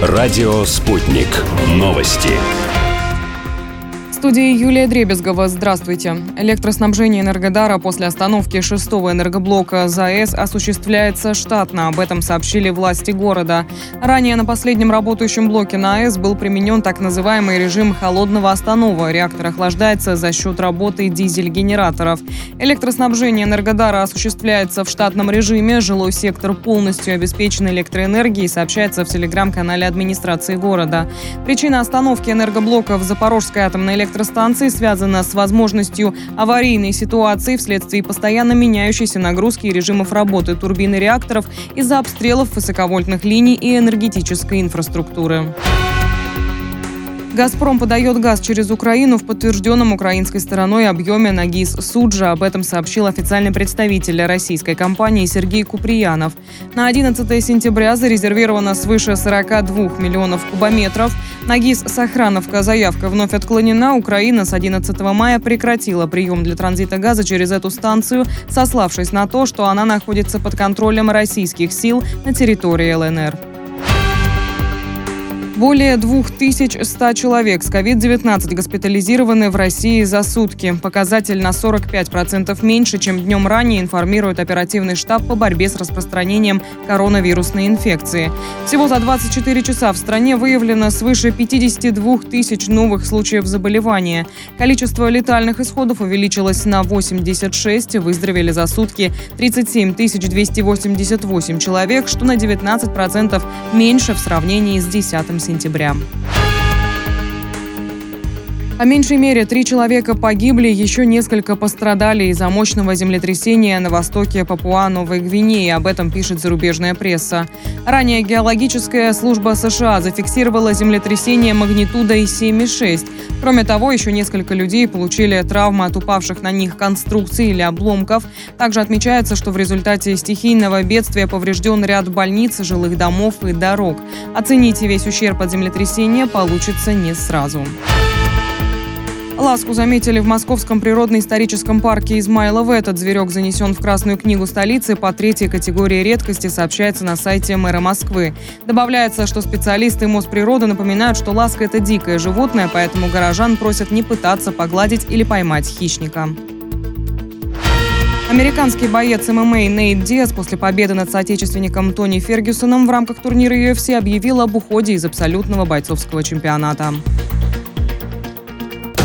Радио «Спутник». Новости. В студии Юлия Дребезгова. Здравствуйте. Электроснабжение Энергодара после остановки 6-го энергоблока ЗАЭС осуществляется штатно. Об этом сообщили власти города. Ранее на последнем работающем блоке на АЭС был применен так называемый режим холодного останова. Реактор охлаждается за счет работы дизель-генераторов. Электроснабжение Энергодара осуществляется в штатном режиме. Жилой сектор полностью обеспечен электроэнергией, сообщается в телеграм-канале администрации города. Причина остановки энергоблока в Запорожской атомной электростанции связана с возможностью аварийной ситуации вследствие постоянно меняющейся нагрузки и режимов работы турбин и реакторов из-за обстрелов высоковольтных линий и энергетической инфраструктуры. «Газпром» подает газ через Украину в подтвержденном украинской стороной объеме на ГИС «Суджа». Об этом сообщил официальный представитель российской компании Сергей Куприянов. На 11 сентября зарезервировано свыше 42 миллионов кубометров. На ГИС «Сохрановка» заявка вновь отклонена. Украина с 11 мая прекратила прием для транзита газа через эту станцию, сославшись на то, что она находится под контролем российских сил на территории ЛНР. Более 2100 человек с COVID-19 госпитализированы в России за сутки. Показатель на 45% меньше, чем днем ранее, информирует оперативный штаб по борьбе с распространением коронавирусной инфекции. Всего за 24 часа в стране выявлено свыше 52 тысяч новых случаев заболевания. Количество летальных исходов увеличилось на 86, выздоровели за сутки 37 288 человек, что на 19% меньше в сравнении с 10 сентября. По меньшей мере 3 человека погибли, еще несколько пострадали из-за мощного землетрясения на востоке Папуа-Новой Гвинеи. Об этом пишет зарубежная пресса. Ранее геологическая служба США зафиксировала землетрясение магнитудой 7,6. Кроме того, еще несколько людей получили травмы от упавших на них конструкций или обломков. Также отмечается, что в результате стихийного бедствия поврежден ряд больниц, жилых домов и дорог. Оценить весь ущерб от землетрясения получится не сразу. Ласку заметили в Московском природно-историческом парке Измайлово. Этот зверек занесен в Красную книгу столицы по 3-й категории редкости, сообщается на сайте мэра Москвы. Добавляется, что специалисты Мосприроды напоминают, что ласка – это дикое животное, поэтому горожан просят не пытаться погладить или поймать хищника. Американский боец ММА Нейт Диас после победы над соотечественником Тони Фергюсоном в рамках турнира UFC объявил об уходе из абсолютного бойцовского чемпионата.